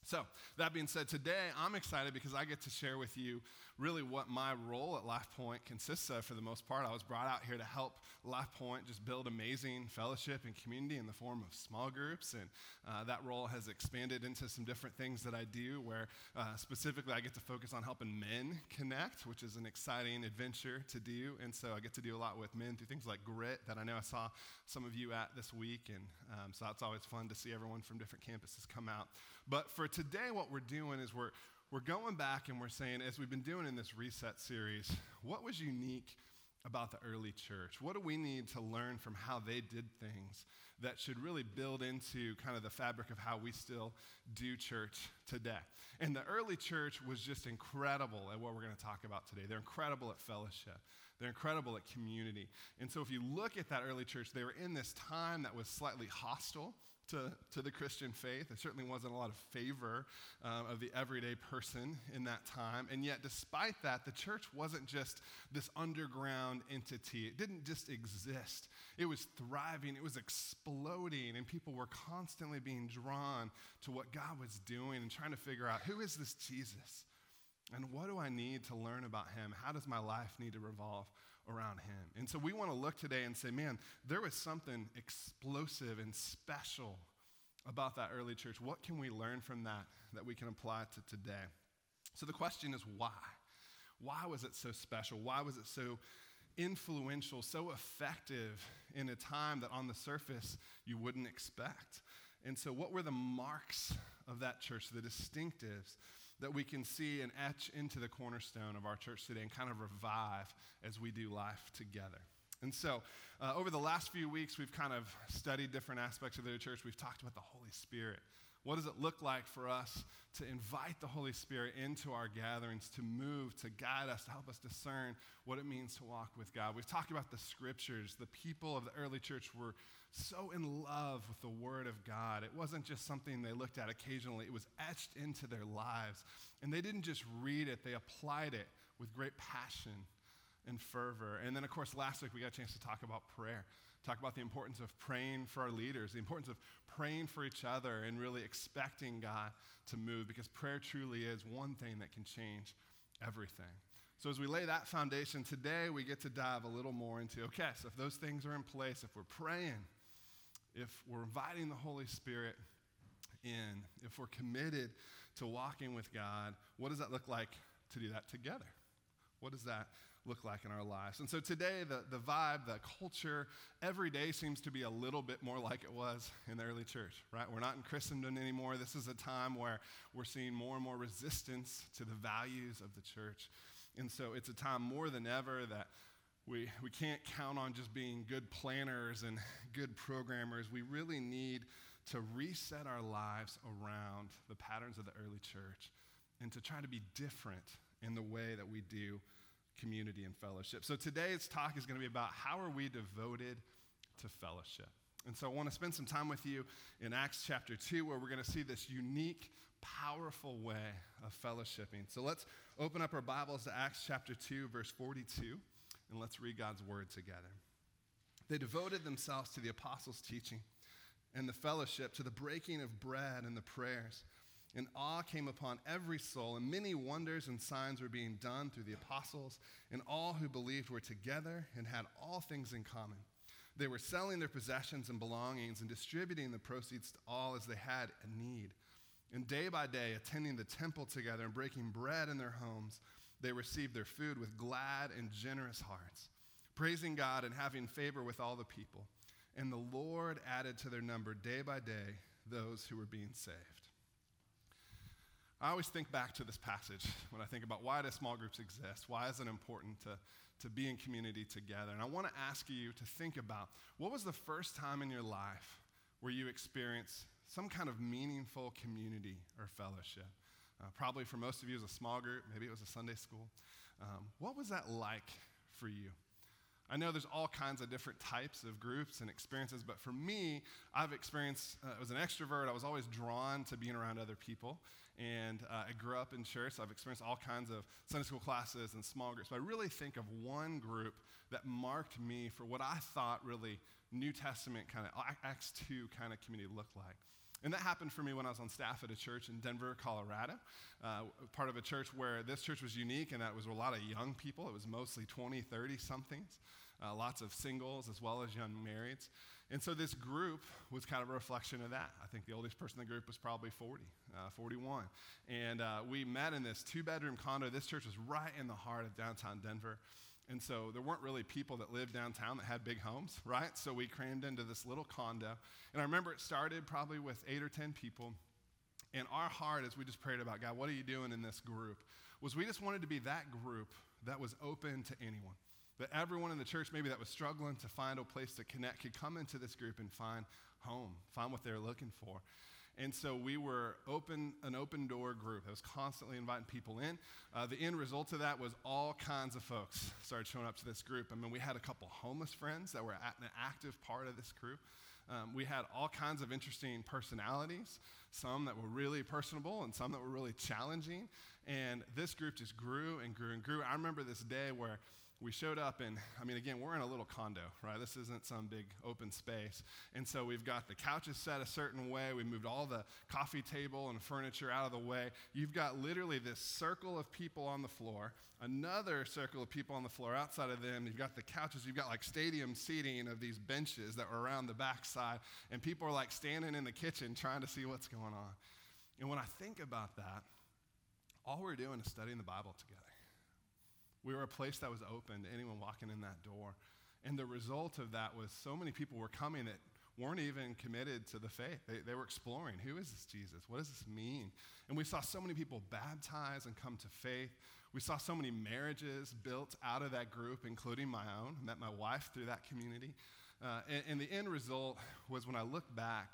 So, that being said, today I'm excited because I get to share with you really what my role at LifePoint consists of for the most part. I was brought out here to help LifePoint just build amazing fellowship and community in the form of small groups, and that role has expanded into some different things that I do where specifically I get to focus on helping men connect, which is an exciting adventure to do, and so I get to do a lot with men through things like Grit that I know I saw some of you at this week, and so it's always fun to see everyone from different campuses come out. But for today, what we're doing is we're going back and we're saying, as we've been doing in this Reset series, what was unique about the early church? What do we need to learn from how they did things that should really build into kind of the fabric of how we still do church today? And the early church was just incredible at what we're going to talk about today. They're incredible at fellowship. They're incredible at community. And so if you look at that early church, they were in this time that was slightly hostile to the Christian faith. There certainly wasn't a lot of favor of the everyday person in that time. And yet, despite that, the church wasn't just this underground entity. It didn't just exist. It was thriving. It was exploding. And people were constantly being drawn to what God was doing and trying to figure out, who is this Jesus? And what do I need to learn about him? How does my life need to revolve around him? And so we want to look today and say, man, there was something explosive and special about that early church. What can we learn from that we can apply to today? So the question is why? Why was it so special? Why was it so influential, so effective in a time that on the surface you wouldn't expect? And so what were the marks of that church, the distinctives that we can see and etch into the cornerstone of our church today and kind of revive as we do life together? And so over the last few weeks, we've kind of studied different aspects of the church. We've talked about the Holy Spirit. What does it look like for us to invite the Holy Spirit into our gatherings, to move, to guide us, to help us discern what it means to walk with God? We've talked about the scriptures. The people of the early church were so in love with the Word of God. It wasn't just something they looked at occasionally. It was etched into their lives. And they didn't just read it. They applied it with great passion and fervor. And then, of course, last week we got a chance to talk about prayer, talk about the importance of praying for our leaders, the importance of praying for each other and really expecting God to move, because prayer truly is one thing that can change everything. So as we lay that foundation today, we get to dive a little more into, okay, so if those things are in place, if we're praying, if we're inviting the Holy Spirit in, if we're committed to walking with God, what does that look like to do that together? What does that look like in our lives? And so today, the vibe, the culture, every day seems to be a little bit more like it was in the early church, right? We're not in Christendom anymore. This is a time where we're seeing more and more resistance to the values of the church. And so it's a time more than ever that we can't count on just being good planners and good programmers. We really need to reset our lives around the patterns of the early church and to try to be different in the way that we do community and fellowship. So today's talk is going to be about how are we devoted to fellowship. And so I want to spend some time with you in Acts chapter 2, where we're going to see this unique, powerful way of fellowshipping. So let's open up our Bibles to Acts chapter 2, verse 42, and let's read God's word together. They devoted themselves to the apostles' teaching and the fellowship, to the breaking of bread and the prayers. And awe came upon every soul, and many wonders and signs were being done through the apostles, and all who believed were together and had all things in common. They were selling their possessions and belongings and distributing the proceeds to all as they had a need. And day by day, attending the temple together and breaking bread in their homes, they received their food with glad and generous hearts, praising God and having favor with all the people. And the Lord added to their number day by day those who were being saved. I always think back to this passage when I think about why do small groups exist? Why is it important to be in community together? And I want to ask you to think about, what was the first time in your life where you experienced some kind of meaningful community or fellowship? Probably for most of you it was a small group. Maybe it was a Sunday school. What was that like for you? I know there's all kinds of different types of groups and experiences, but for me, I've experienced, as an extrovert, I was always drawn to being around other people. And I grew up in church, so I've experienced all kinds of Sunday school classes and small groups. But I really think of one group that marked me for what I thought really New Testament kind of, Acts 2 kind of community looked like. And that happened for me when I was on staff at a church in Denver, Colorado, part of a church where this church was unique and that it was a lot of young people. It was mostly 20, 30-somethings, lots of singles as well as young marrieds. And so this group was kind of a reflection of that. I think the oldest person in the group was probably 41. And we met in this 2-bedroom condo. This church was right in the heart of downtown Denver. And so there weren't really people that lived downtown that had big homes, right? So we crammed into this little condo. And I remember it started probably with 8 or 10 people. And our heart, as we just prayed about, God, what are you doing in this group, was we just wanted to be that group that was open to anyone. That everyone in the church maybe that was struggling to find a place to connect could come into this group and find home, find what they're looking for. And so we were an open door group that was constantly inviting people in. The end result of that was all kinds of folks started showing up to this group. I mean, we had a couple homeless friends that were an active part of this group. We had all kinds of interesting personalities, some that were really personable and some that were really challenging. And this group just grew and grew and grew. I remember this day where we showed up and, I mean, again, we're in a little condo, right? This isn't some big open space. And so we've got the couches set a certain way. We moved all the coffee table and furniture out of the way. You've got literally this circle of people on the floor, another circle of people on the floor outside of them. You've got the couches. You've got like stadium seating of these benches that were around the backside. And people are like standing in the kitchen trying to see what's going on. And when I think about that, all we're doing is studying the Bible together. We were a place that was open to anyone walking in that door. And the result of that was so many people were coming that weren't even committed to the faith. They were exploring, who is this Jesus? What does this mean? And we saw so many people baptized and come to faith. We saw so many marriages built out of that group, including my own. I met my wife through that community. And the end result was when I look back,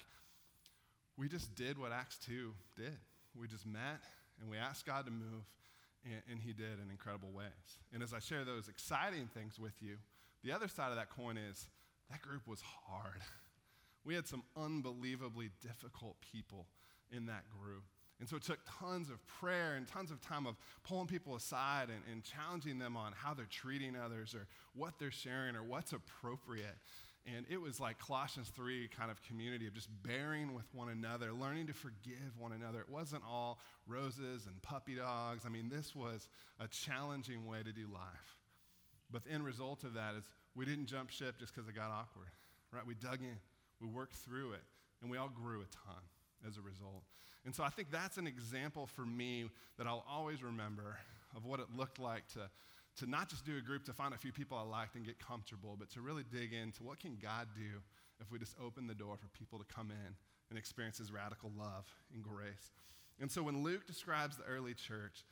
we just did what Acts 2 did. We just met and we asked God to move. And he did in incredible ways. And as I share those exciting things with you, the other side of that coin is that group was hard. We had some unbelievably difficult people in that group. And so it took tons of prayer and tons of time of pulling people aside and challenging them on how they're treating others or what they're sharing or what's appropriate. And it was like Colossians 3 kind of community of just bearing with one another, learning to forgive one another. It wasn't all roses and puppy dogs. I mean, this was a challenging way to do life. But the end result of that is we didn't jump ship just because it got awkward, right? We dug in, we worked through it, and we all grew a ton as a result. And so I think that's an example for me that I'll always remember of what it looked like to not just do a group to find a few people I liked and get comfortable, but to really dig into what can God do if we just open the door for people to come in and experience his radical love and grace. And so when Luke describes the early church,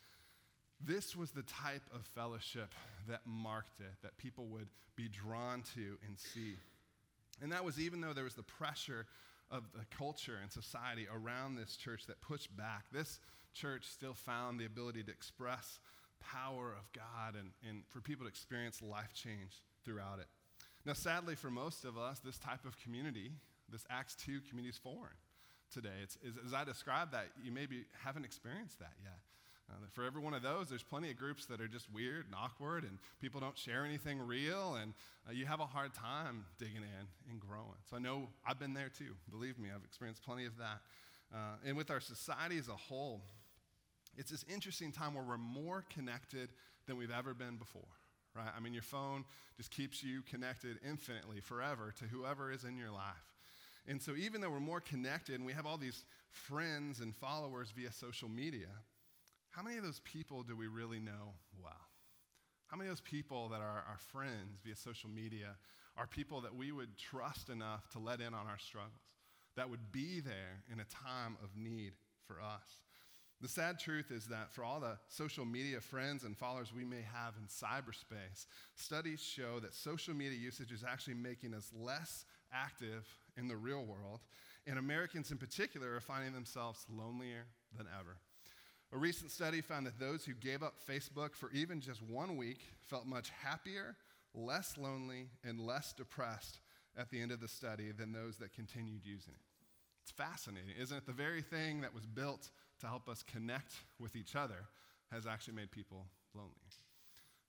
this was the type of fellowship that marked it, that people would be drawn to and see. And that was even though there was the pressure of the culture and society around this church that pushed back, this church still found the ability to express power of God and for people to experience life change throughout it. Now, sadly, for most of us, this type of community, this Acts 2 community is foreign today. As I described that, you maybe haven't experienced that yet. For every one of those, there's plenty of groups that are just weird and awkward and people don't share anything real and you have a hard time digging in and growing. So I know I've been there too. Believe me, I've experienced plenty of that. And with our society as a whole, it's this interesting time where we're more connected than we've ever been before, right? I mean, your phone just keeps you connected infinitely, forever, to whoever is in your life. And so even though we're more connected and we have all these friends and followers via social media, how many of those people do we really know well? How many of those people that are our friends via social media are people that we would trust enough to let in on our struggles, that would be there in a time of need for us? The sad truth is that for all the social media friends and followers we may have in cyberspace, studies show that social media usage is actually making us less active in the real world, and Americans in particular are finding themselves lonelier than ever. A recent study found that those who gave up Facebook for even just 1 week felt much happier, less lonely, and less depressed at the end of the study than those that continued using it. It's fascinating, isn't it? The very thing that was built to help us connect with each other has actually made people lonely.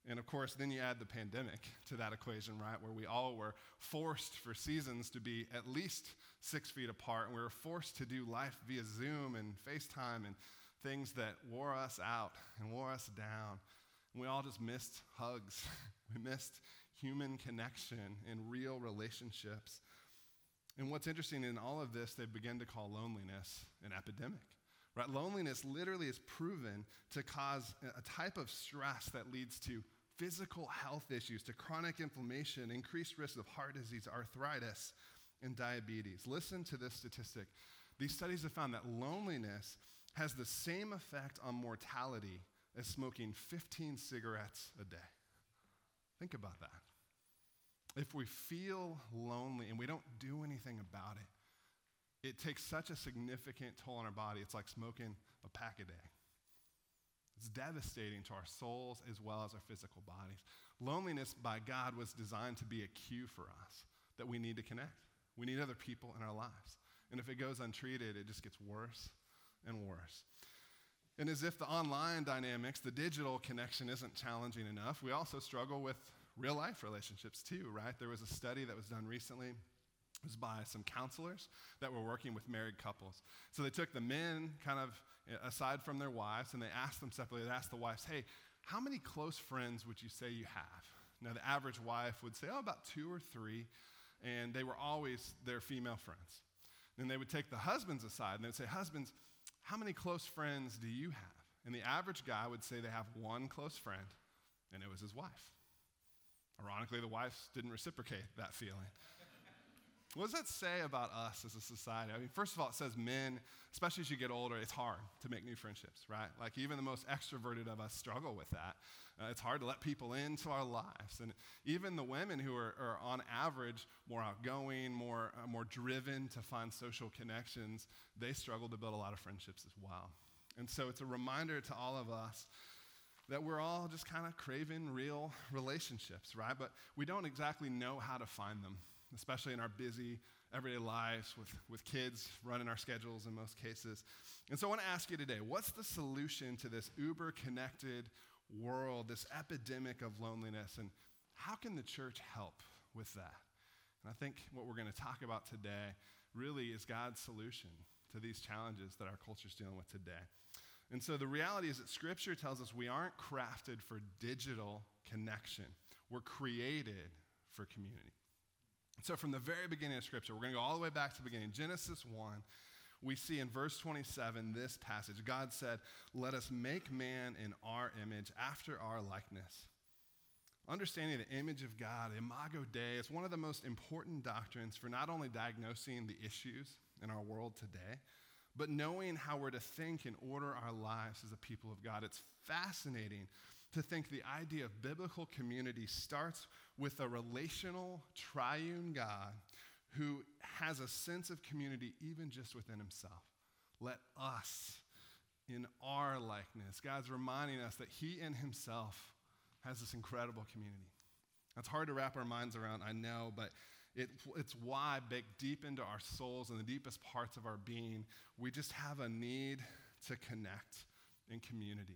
And of course, then you add the pandemic to that equation, right? Where we all were forced for seasons to be at least 6 feet apart. And we were forced to do life via Zoom and FaceTime and things that wore us out and wore us down. And we all just missed hugs. We missed human connection and real relationships. And what's interesting in all of this, they begin to call loneliness an epidemic. Right? Loneliness literally is proven to cause a type of stress that leads to physical health issues, to chronic inflammation, increased risk of heart disease, arthritis, and diabetes. Listen to this statistic. These studies have found that loneliness has the same effect on mortality as smoking 15 cigarettes a day. Think about that. If we feel lonely and we don't do anything about it, it takes such a significant toll on our body. It's like smoking a pack a day. It's devastating to our souls as well as our physical bodies. Loneliness by God was designed to be a cue for us that we need to connect. We need other people in our lives. And if it goes untreated, it just gets worse and worse. And as if the online dynamics, the digital connection isn't challenging enough, we also struggle with real life relationships too, right? There was a study that was done recently. It was by some counselors that were working with married couples. So they took the men kind of aside from their wives, and they asked them separately. They asked the wives, hey, how many close friends would you say you have? Now, the average wife would say, about 2 or 3, and they were always their female friends. Then they would take the husbands aside, and they would say, husbands, how many close friends do you have? And the average guy would say they have 1 close friend, and it was his wife. Ironically, the wives didn't reciprocate that feeling. What does that say about us as a society? I mean, first of all, it says men, especially as you get older, it's hard to make new friendships, right? Like even the most extroverted of us struggle with that. It's hard to let people into our lives. And even the women who are on average more outgoing, more driven to find social connections, they struggle to build a lot of friendships as well. And so it's a reminder to all of us that we're all just kind of craving real relationships, right? But we don't exactly know how to find them, especially in our busy everyday lives with kids running our schedules in most cases. And so I want to ask you today, what's the solution to this uber-connected world, this epidemic of loneliness, and how can the church help with that? And I think what we're going to talk about today really is God's solution to these challenges that our culture is dealing with today. And so the reality is that Scripture tells us we aren't crafted for digital connection. We're created for community. So from the very beginning of Scripture, we're going to go all the way back to the beginning. Genesis 1, we see in verse 27 this passage. God said, let us make man in our image, after our likeness. Understanding the image of God, Imago Dei, is one of the most important doctrines for not only diagnosing the issues in our world today, but knowing how we're to think and order our lives as a people of God. It's fascinating to think the idea of biblical community starts with a relational, triune God who has a sense of community even just within himself. Let us, in our likeness, God's reminding us that he in himself has this incredible community. That's hard to wrap our minds around, I know, but it's why baked deep into our souls and the deepest parts of our being, we just have a need to connect in community.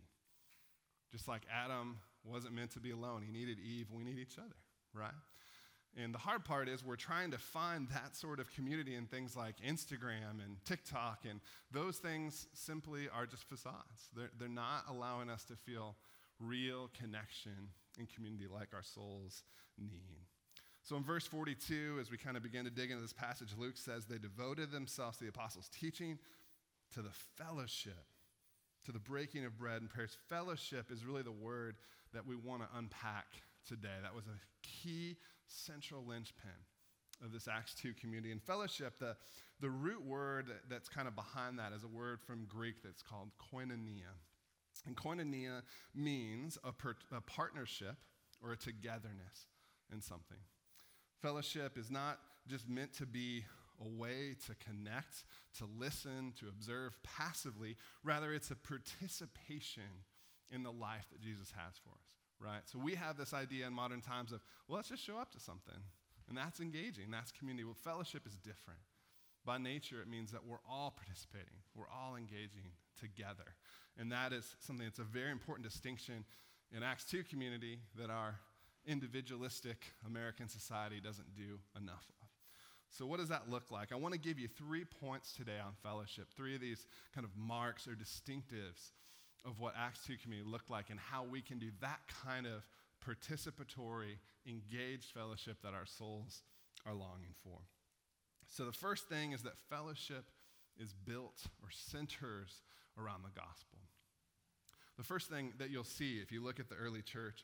Just like Adam wasn't meant to be alone. He needed Eve. We need each other, right? And the hard part is we're trying to find that sort of community in things like Instagram and TikTok, and those things simply are just facades. They're not allowing us to feel real connection in community like our souls need. So in verse 42, as we kind of begin to dig into this passage, Luke says they devoted themselves to the apostles' teaching, to the fellowship, to the breaking of bread and prayers. Fellowship is really the word that we want to unpack today. That was a key central linchpin of this Acts 2 community. And fellowship, the root word that's kind of behind that is a word from Greek that's called koinonia. And koinonia means a partnership or a togetherness in something. Fellowship is not just meant to be a way to connect, to listen, to observe passively. Rather, it's a participation in the life that Jesus has for us, right? So we have this idea in modern times of, well, let's just show up to something. And that's engaging, that's community. Well, fellowship is different. By nature, it means that we're all participating. We're all engaging together. And that is something that's a very important distinction in Acts 2 community that our individualistic American society doesn't do enough of. So what does that look like? I want to give you 3 points today on fellowship, 3 of these kind of marks or distinctives of what Acts 2 community looked like and how we can do that kind of participatory, engaged fellowship that our souls are longing for. So the first thing is that fellowship is built or centers around the gospel. The first thing that you'll see if you look at the early church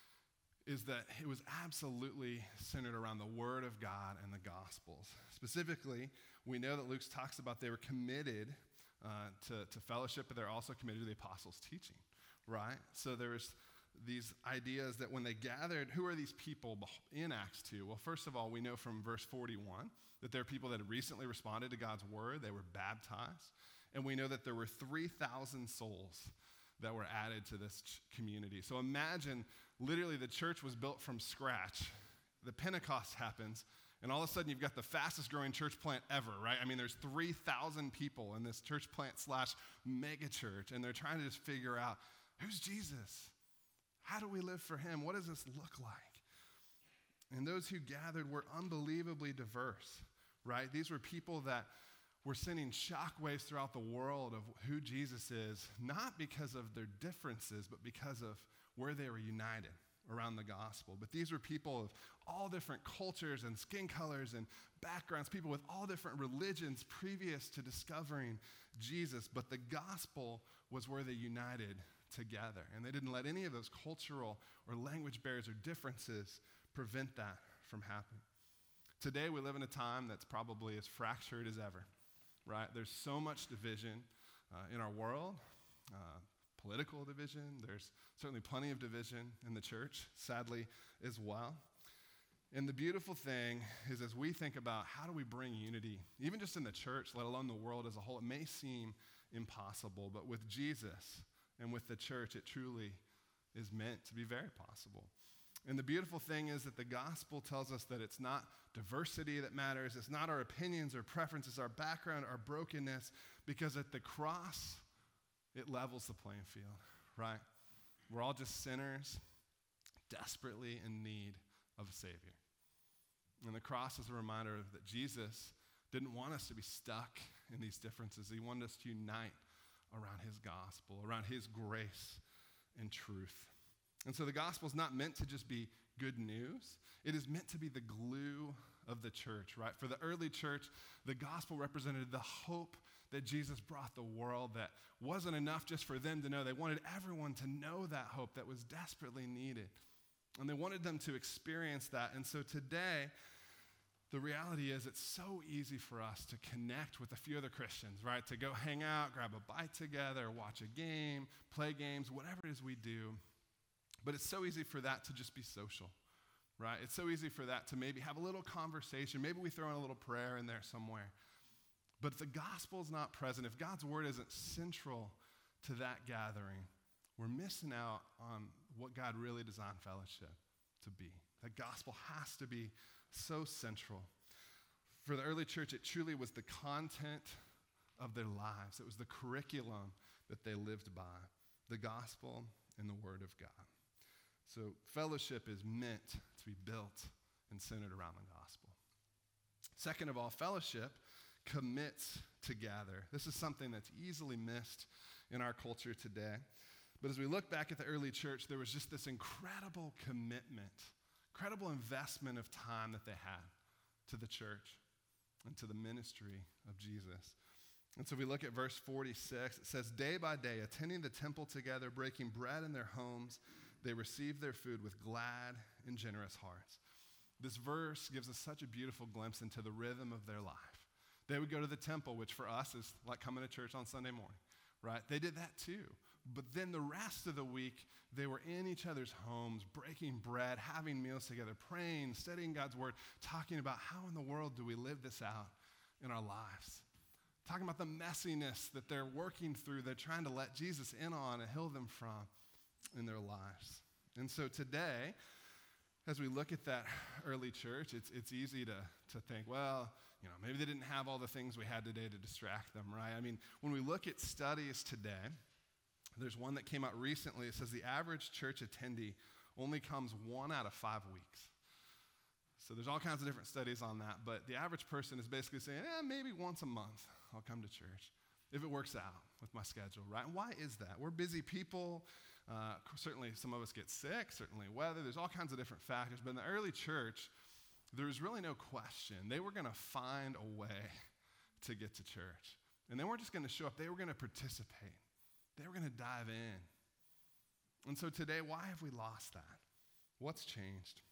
is that it was absolutely centered around the Word of God and the Gospels. Specifically, we know that Luke talks about they were committed to fellowship, but they're also committed to the apostles' teaching, right? So there's these ideas that when they gathered, who are these people in Acts 2? Well, first of all, we know from verse 41 that there are people that had recently responded to God's Word. They were baptized. And we know that there were 3,000 souls that were added to this community. So imagine, literally, the church was built from scratch. The Pentecost happens, and all of a sudden you've got the fastest growing church plant ever, right? I mean, there's 3,000 people in this church plant / mega church, and they're trying to just figure out, who's Jesus? How do we live for him? What does this look like? And those who gathered were unbelievably diverse, right? These were people that were sending shockwaves throughout the world of who Jesus is, not because of their differences, but because of where they were united around the gospel. But these were people of all different cultures and skin colors and backgrounds, people with all different religions previous to discovering Jesus. But the gospel was where they united together. And they didn't let any of those cultural or language barriers or differences prevent that from happening. Today we live in a time that's probably as fractured as ever, right? There's so much division in our world, political division. There's certainly plenty of division in the church, sadly, as well. And the beautiful thing is as we think about how do we bring unity, even just in the church, let alone the world as a whole, it may seem impossible, but with Jesus and with the church, it truly is meant to be very possible. And the beautiful thing is that the gospel tells us that it's not diversity that matters. It's not our opinions or preferences, our background, our brokenness, because at the cross, it levels the playing field, right? We're all just sinners, desperately in need of a Savior. And the cross is a reminder that Jesus didn't want us to be stuck in these differences. He wanted us to unite around his gospel, around his grace and truth. And so the gospel is not meant to just be good news. It is meant to be the glue of the church, right? For the early church, the gospel represented the hope that Jesus brought the world that wasn't enough just for them to know. They wanted everyone to know that hope that was desperately needed. And they wanted them to experience that. And so today, the reality is it's so easy for us to connect with a few other Christians, right? To go hang out, grab a bite together, watch a game, play games, whatever it is we do. But it's so easy for that to just be social, right? It's so easy for that to maybe have a little conversation. Maybe we throw in a little prayer in there somewhere. But if the gospel is not present, if God's word isn't central to that gathering, we're missing out on what God really designed fellowship to be. The gospel has to be so central. For the early church, it truly was the content of their lives. It was the curriculum that they lived by, the gospel and the word of God. So fellowship is meant to be built and centered around the gospel. Second of all, fellowship commits to gather. This is something that's easily missed in our culture today. But as we look back at the early church, there was just this incredible commitment, incredible investment of time that they had to the church and to the ministry of Jesus. And so we look at verse 46. It says, day by day, attending the temple together, breaking bread in their homes, they received their food with glad and generous hearts. This verse gives us such a beautiful glimpse into the rhythm of their life. They would go to the temple, which for us is like coming to church on Sunday morning, right? They did that too. But then the rest of the week, they were in each other's homes, breaking bread, having meals together, praying, studying God's word, talking about how in the world do we live this out in our lives. Talking about the messiness that they're working through, they're trying to let Jesus in on and heal them from in their lives. And so today, as we look at that early church, it's easy to think, well, maybe they didn't have all the things we had today to distract them, right? I mean, when we look at studies today, There's one that came out recently. It says the average church attendee only comes 1 out of 5 weeks. So there's all kinds of different studies on that, but the average person is basically saying, maybe once a month I'll come to church if it works out with my schedule, right? And why is that? We're busy people. Certainly some of us get sick, certainly weather. There's all kinds of different factors, but in the early church, there was really no question. They were going to find a way to get to church. And they weren't just going to show up. They were going to participate. They were going to dive in. And so today, why have we lost that? What's changed?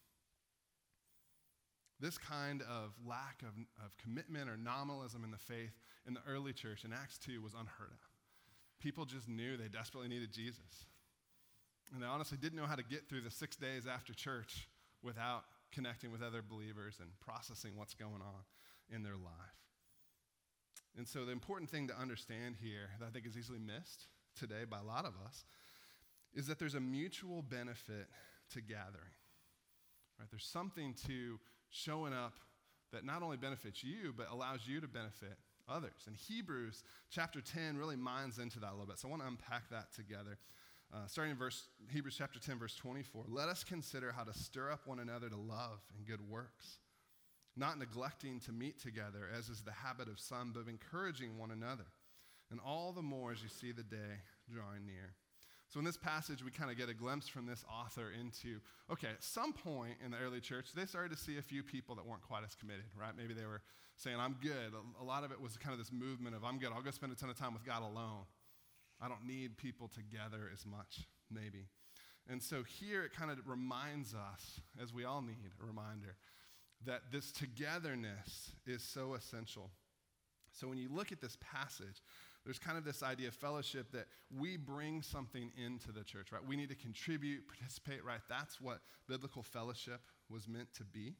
This kind of lack of commitment or nominalism in the faith in the early church in Acts 2 was unheard of. People just knew they desperately needed Jesus. And they honestly didn't know how to get through the 6 days after church without connecting with other believers and processing what's going on in their life. And so the important thing to understand here that I think is easily missed today by a lot of us is that there's a mutual benefit to gathering. Right? There's something to showing up that not only benefits you, but allows you to benefit others. And Hebrews chapter 10 really mines into that a little bit. So I want to unpack that together. Starting in Hebrews chapter 10, verse 24. Let us consider how to stir up one another to love and good works, not neglecting to meet together, as is the habit of some, but encouraging one another, and all the more as you see the day drawing near. So in this passage, we kind of get a glimpse from this author into, okay, at some point in the early church, they started to see a few people that weren't quite as committed, right? Maybe they were saying, I'm good. A lot of it was kind of this movement of, I'm good. I'll go spend a ton of time with God alone. I don't need people together as much, maybe. And so here it kind of reminds us, as we all need a reminder, that this togetherness is so essential. So when you look at this passage, there's kind of this idea of fellowship that we bring something into the church, right? We need to contribute, participate, right? That's what biblical fellowship was meant to be.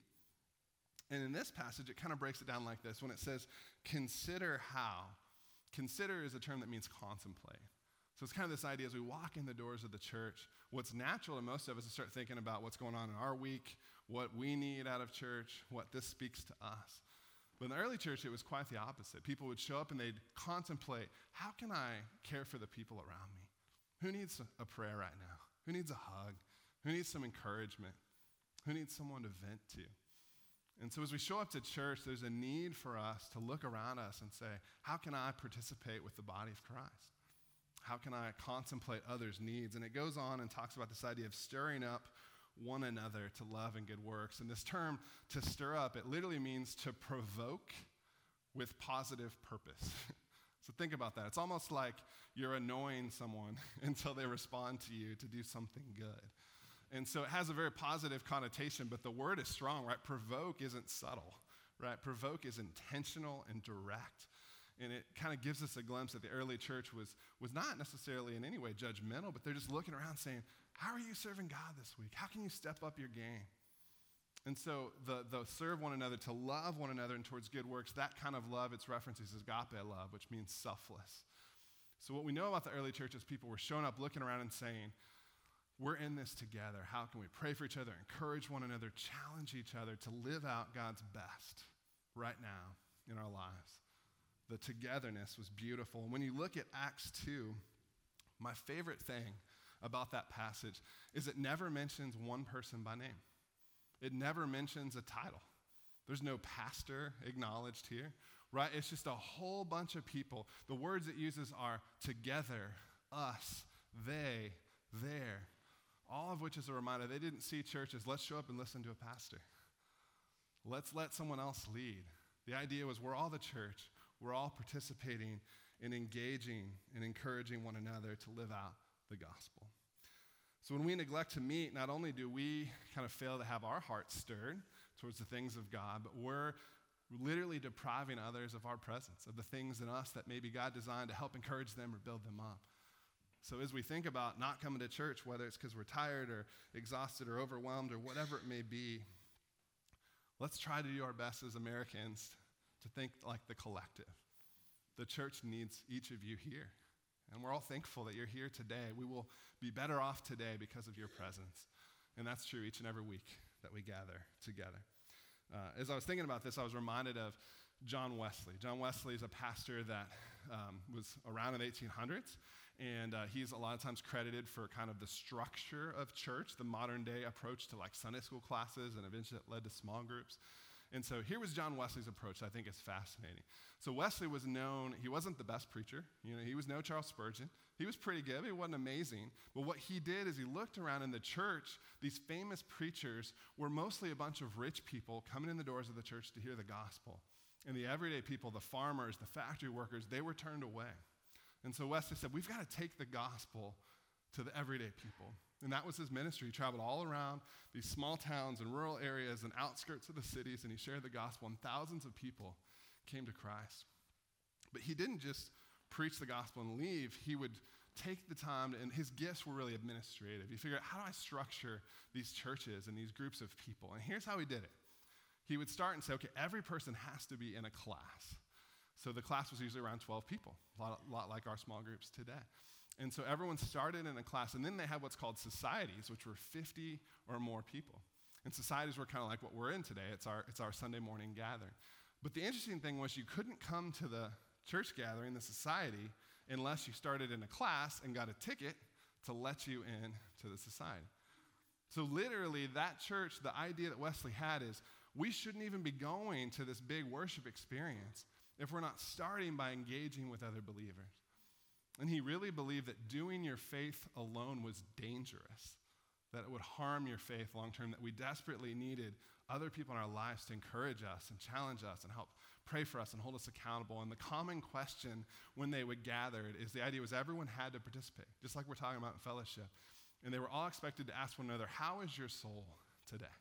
And in this passage, it kind of breaks it down like this. When it says, consider how, consider is a term that means contemplate. So it's kind of this idea as we walk in the doors of the church, what's natural to most of us is start thinking about what's going on in our week, what we need out of church, what this speaks to us. But in the early church, it was quite the opposite. People would show up and they'd contemplate, how can I care for the people around me? Who needs a prayer right now? Who needs a hug? Who needs some encouragement? Who needs someone to vent to? And so as we show up to church, there's a need for us to look around us and say, how can I participate with the body of Christ? How can I contemplate others' needs? And it goes on and talks about this idea of stirring up one another to love and good works. And this term, to stir up, it literally means to provoke with positive purpose. So think about that. It's almost like you're annoying someone until they respond to you to do something good. And so it has a very positive connotation, but the word is strong, right? Provoke isn't subtle, right? Provoke is intentional and direct. And it kind of gives us a glimpse that the early church was not necessarily in any way judgmental, but they're just looking around saying, how are you serving God this week? How can you step up your game? And so the serve one another, to love one another and towards good works, that kind of love, its reference is agape love, which means selfless. So what we know about the early church is people were showing up, looking around and saying, we're in this together. How can we pray for each other, encourage one another, challenge each other to live out God's best right now in our lives? The togetherness was beautiful. And when you look at Acts 2, my favorite thing about that passage is it never mentions one person by name. It never mentions a title. There's no pastor acknowledged here, right? It's just a whole bunch of people. The words it uses are together, us, they, there, all of which is a reminder they didn't see church as let's show up and listen to a pastor. Let's let someone else lead. The idea was we're all the church. We're all participating in engaging and encouraging one another to live out the gospel. So when we neglect to meet, not only do we kind of fail to have our hearts stirred towards the things of God, but we're literally depriving others of our presence, of the things in us that maybe God designed to help encourage them or build them up. So as we think about not coming to church, whether it's because we're tired or exhausted or overwhelmed or whatever it may be, let's try to do our best as Americans to think like the collective. The church needs each of you here. And we're all thankful that you're here today. We will be better off today because of your presence. And that's true each and every week that we gather together. As I was thinking about this, I was reminded of John Wesley. John Wesley is a pastor that was around in the 1800s. And he's a lot of times credited for kind of the structure of church, the modern day approach to like Sunday school classes, and eventually it led to small groups. And so here was John Wesley's approach that I think is fascinating. So Wesley was known, he wasn't the best preacher. He was no Charles Spurgeon. He was pretty good, but he wasn't amazing. But what he did is he looked around in the church. These famous preachers were mostly a bunch of rich people coming in the doors of the church to hear the gospel. And the everyday people, the farmers, the factory workers, they were turned away. And so Wesley said, we've got to take the gospel to the everyday people. And that was his ministry. He traveled all around these small towns and rural areas and outskirts of the cities, and he shared the gospel, and thousands of people came to Christ. But he didn't just preach the gospel and leave. He would take the time, and his gifts were really administrative. He figured out, how do I structure these churches and these groups of people? And here's how he did it. He would start and say, okay, every person has to be in a class. So the class was usually around 12 people, a lot like our small groups today. And so everyone started in a class, and then they had what's called societies, which were 50 or more people. And societies were kind of like what we're in today. It's our Sunday morning gathering. But the interesting thing was you couldn't come to the church gathering, the society, unless you started in a class and got a ticket to let you in to the society. So literally, that church, the idea that Wesley had is we shouldn't even be going to this big worship experience if we're not starting by engaging with other believers. And he really believed that doing your faith alone was dangerous, that it would harm your faith long term, that we desperately needed other people in our lives to encourage us and challenge us and help pray for us and hold us accountable. And the common question when they would gather is the idea was everyone had to participate, just like we're talking about in fellowship. And they were all expected to ask one another, how is your soul today?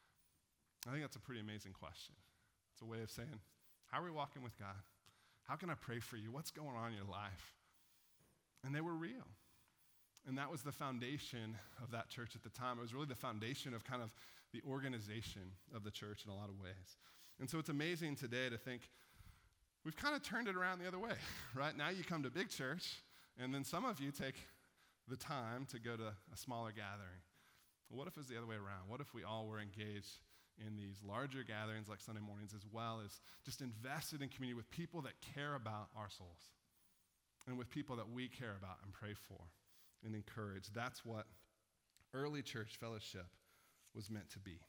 I think that's a pretty amazing question. It's a way of saying, how are we walking with God? How can I pray for you? What's going on in your life? And they were real. And that was the foundation of that church at the time. It was really the foundation of kind of the organization of the church in a lot of ways. And so it's amazing today to think we've kind of turned it around the other way, right? Now you come to big church, and then some of you take the time to go to a smaller gathering. What if it was the other way around? What if we all were engaged in these larger gatherings like Sunday mornings, as well as just invested in community with people that care about our souls and with people that we care about and pray for and encourage? That's what early church fellowship was meant to be.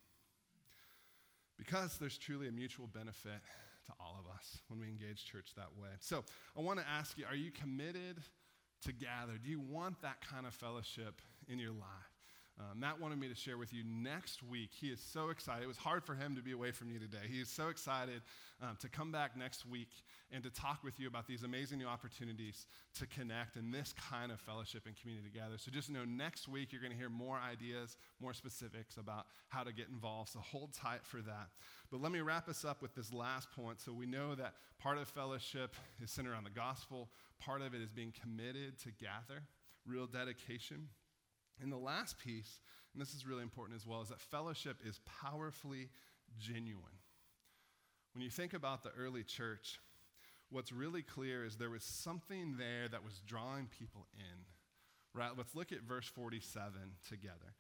Because there's truly a mutual benefit to all of us when we engage church that way. So I want to ask you, are you committed to gather? Do you want that kind of fellowship in your life? Matt wanted me to share with you next week. He is so excited. It was hard for him to be away from you today. He is so excited to come back next week and to talk with you about these amazing new opportunities to connect in this kind of fellowship and community together. So just know next week you're going to hear more ideas, more specifics about how to get involved. So hold tight for that. But let me wrap us up with this last point. So we know that part of fellowship is centered on the gospel. Part of it is being committed to gather, real dedication. And the last piece, and this is really important as well, is that fellowship is powerfully genuine. When you think about the early church, what's really clear is there was something there that was drawing people in, right? Let's look at verse 47 together.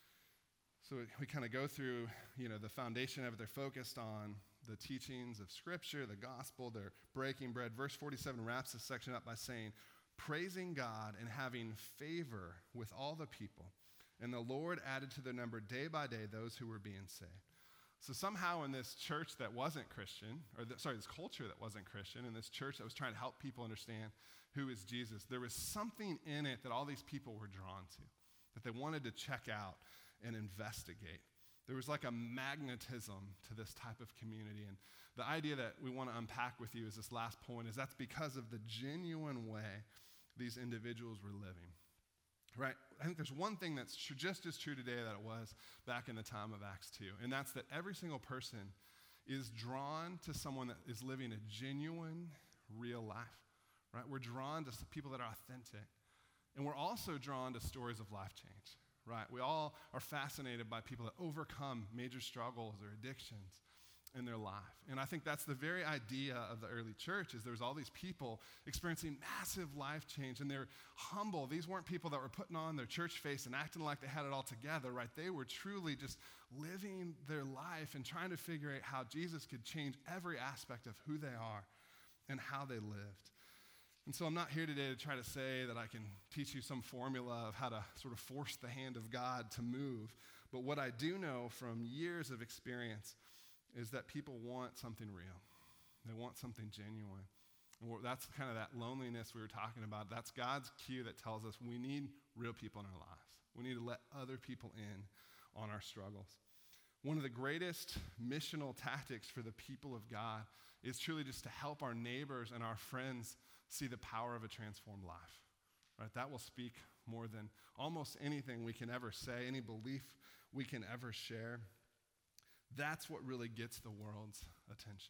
So we kind of go through, the foundation of it. They're focused on the teachings of Scripture, the gospel. They're breaking bread. Verse 47 wraps this section up by saying, praising God and having favor with all the people. And the Lord added to their number day by day those who were being saved. So somehow in this church that wasn't Christian, this culture that wasn't Christian, and this church that was trying to help people understand who is Jesus, there was something in it that all these people were drawn to, that they wanted to check out and investigate. There was like a magnetism to this type of community. And the idea that we want to unpack with you is this last point, is that's because of the genuine way these individuals were living, right? I think there's one thing that's just as true today that it was back in the time of Acts 2, and that's that every single person is drawn to someone that is living a genuine, real life, right? We're drawn to people that are authentic, and we're also drawn to stories of life change, right? We all are fascinated by people that overcome major struggles or addictions in their life. And I think that's the very idea of the early church, is there's all these people experiencing massive life change, and they're humble. These weren't people that were putting on their church face and acting like they had it all together, right? They were truly just living their life and trying to figure out how Jesus could change every aspect of who they are and how they lived. And so I'm not here today to try to say that I can teach you some formula of how to sort of force the hand of God to move. But what I do know from years of experience is that people want something real. They want something genuine. And that's kind of that loneliness we were talking about. That's God's cue that tells us we need real people in our lives. We need to let other people in on our struggles. One of the greatest missional tactics for the people of God is truly just to help our neighbors and our friends see the power of a transformed life. Right? That will speak more than almost anything we can ever say, any belief we can ever share. That's what really gets the world's attention.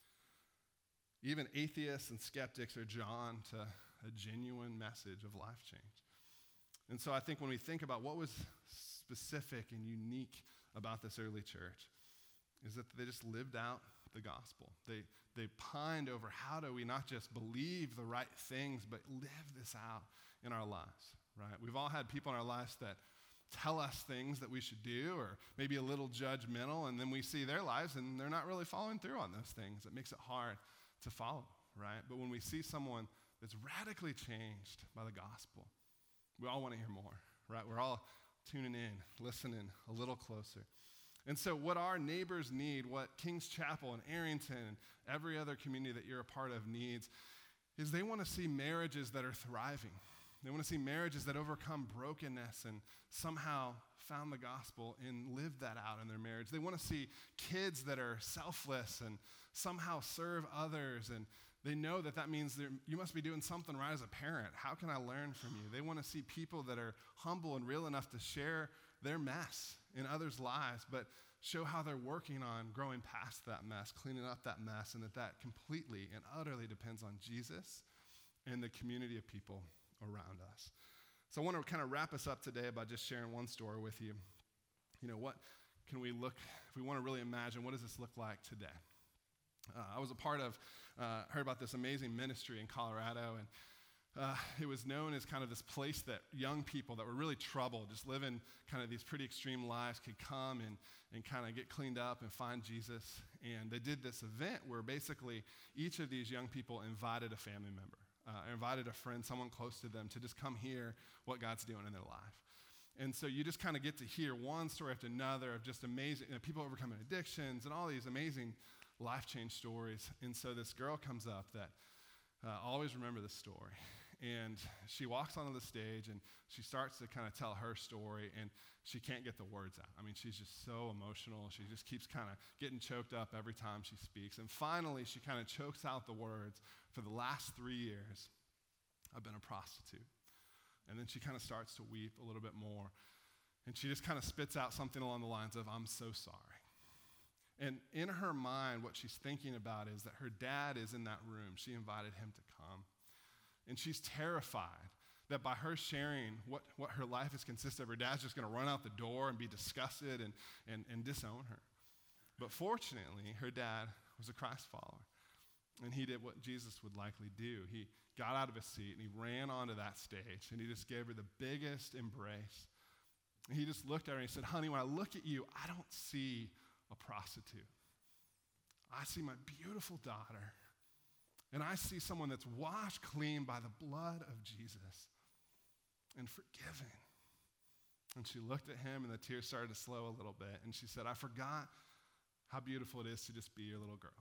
Even atheists and skeptics are drawn to a genuine message of life change. And so I think when we think about what was specific and unique about this early church is that they just lived out the gospel. They pined over how do we not just believe the right things, but live this out in our lives, right? We've all had people in our lives that tell us things that we should do or maybe a little judgmental, and then we see their lives and they're not really following through on those things. It makes it hard to follow, right? But when we see someone that's radically changed by the gospel, we all want to hear more, right? We're all tuning in, listening a little closer. And so what our neighbors need, what King's Chapel and Arrington and every other community that you're a part of needs, is they want to see marriages that are thriving. They want to see marriages that overcome brokenness and somehow found the gospel and lived that out in their marriage. They want to see kids that are selfless and somehow serve others, and they know that means you must be doing something right as a parent. How can I learn from you? They want to see people that are humble and real enough to share their mess in others' lives, but show how they're working on growing past that mess, cleaning up that mess, and that completely and utterly depends on Jesus and the community of people around us. So I want to kind of wrap us up today by just sharing one story with you. You know, what can we look, if we want to really imagine, what does this look like today? I was a part of, heard about this amazing ministry in Colorado, and it was known as kind of this place that young people that were really troubled, just living kind of these pretty extreme lives, could come and kind of get cleaned up and find Jesus. And they did this event where basically each of these young people invited a family member, invited a friend, someone close to them, to just come hear what God's doing in their life. And so you just kind of get to hear one story after another of just amazing, people overcoming addictions and all these amazing life change stories. And so this girl comes up that always remember this story. And she walks onto the stage and she starts to kind of tell her story, and she can't get the words out. I mean, she's just so emotional. She just keeps kind of getting choked up every time she speaks. And finally, she kind of chokes out the words, "For the last 3 years, I've been a prostitute." And then she kind of starts to weep a little bit more. And she just kind of spits out something along the lines of, "I'm so sorry." And in her mind, what she's thinking about is that her dad is in that room. She invited him to come. And she's terrified that by her sharing what her life is consisted of, her dad's just going to run out the door and be disgusted and disown her. But fortunately, her dad was a Christ follower. And he did what Jesus would likely do. He got out of his seat and he ran onto that stage and he just gave her the biggest embrace. And he just looked at her and he said, "Honey, when I look at you, I don't see a prostitute. I see my beautiful daughter. And I see someone that's washed clean by the blood of Jesus and forgiven." And she looked at him and the tears started to slow a little bit. And she said, "I forgot how beautiful it is to just be your little girl."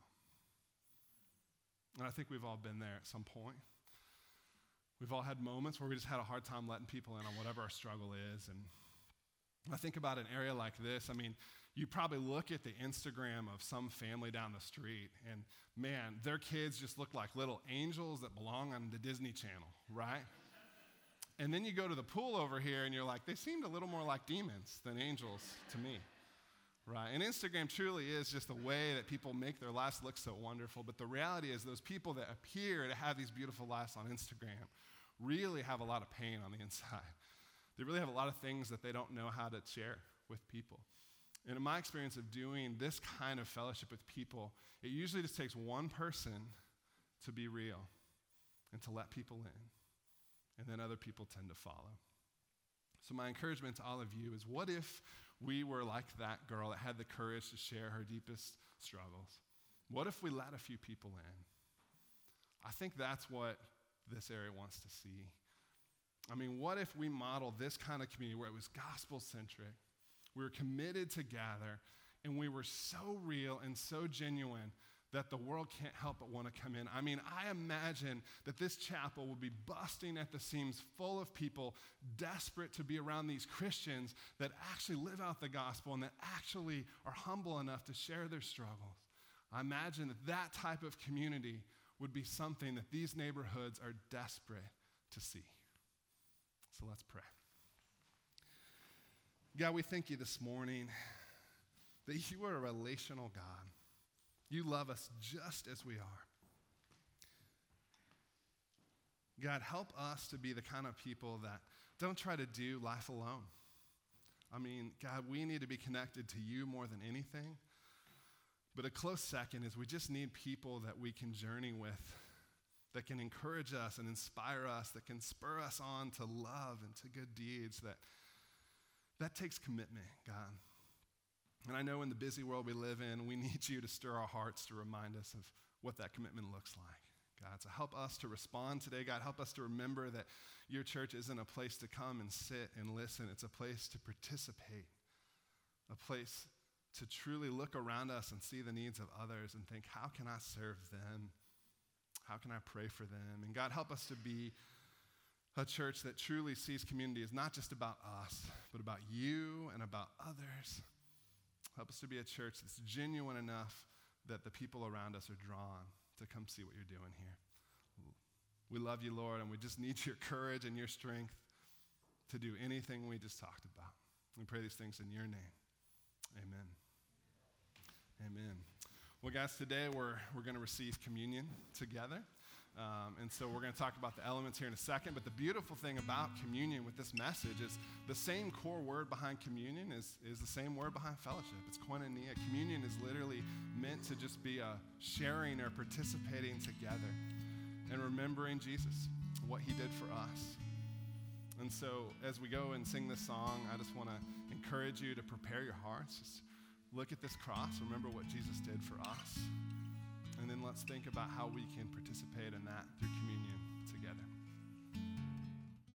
And I think we've all been there at some point. We've all had moments where we just had a hard time letting people in on whatever our struggle is. And I think about an area like this. I mean, you probably look at the Instagram of some family down the street, and man, their kids just look like little angels that belong on the Disney Channel, right? And then you go to the pool over here, and you're like, they seemed a little more like demons than angels to me, right? And Instagram truly is just a way that people make their lives look so wonderful, but the reality is those people that appear to have these beautiful lives on Instagram really have a lot of pain on the inside. They really have a lot of things that they don't know how to share with people. And in my experience of doing this kind of fellowship with people, it usually just takes one person to be real and to let people in. And then other people tend to follow. So my encouragement to all of you is, what if we were like that girl that had the courage to share her deepest struggles? What if we let a few people in? I think that's what this area wants to see. I mean, what if we model this kind of community where it was gospel-centric, we were committed to gather, and we were so real and so genuine that the world can't help but want to come in. I mean, I imagine that this chapel will be busting at the seams, full of people desperate to be around these Christians that actually live out the gospel and that actually are humble enough to share their struggles. I imagine that that type of community would be something that these neighborhoods are desperate to see. So let's pray. God, we thank you this morning that you are a relational God. You love us just as we are. God, help us to be the kind of people that don't try to do life alone. I mean, God, we need to be connected to you more than anything. But a close second is we just need people that we can journey with, that can encourage us and inspire us, that can spur us on to love and to good deeds. That takes commitment, God. And I know in the busy world we live in, we need you to stir our hearts to remind us of what that commitment looks like. God, so help us to respond today. God, help us to remember that your church isn't a place to come and sit and listen. It's a place to participate, a place to truly look around us and see the needs of others and think, how can I serve them? How can I pray for them? And God, help us to be a church that truly sees community as not just about us, but about you and about others. Help us to be a church that's genuine enough that the people around us are drawn to come see what you're doing here. We love you, Lord, and we just need your courage and your strength to do anything we just talked about. We pray these things in your name. Amen. Amen. Well, guys, today we're going to receive communion together. And so we're going to talk about the elements here in a second. But the beautiful thing about communion with this message is the same core word behind communion is the same word behind fellowship. It's koinonia. Communion is literally meant to just be a sharing or participating together and remembering Jesus, what he did for us. And so as we go and sing this song, I just want to encourage you to prepare your hearts. Just look at this cross. Remember what Jesus did for us. And then let's think about how we can participate in that through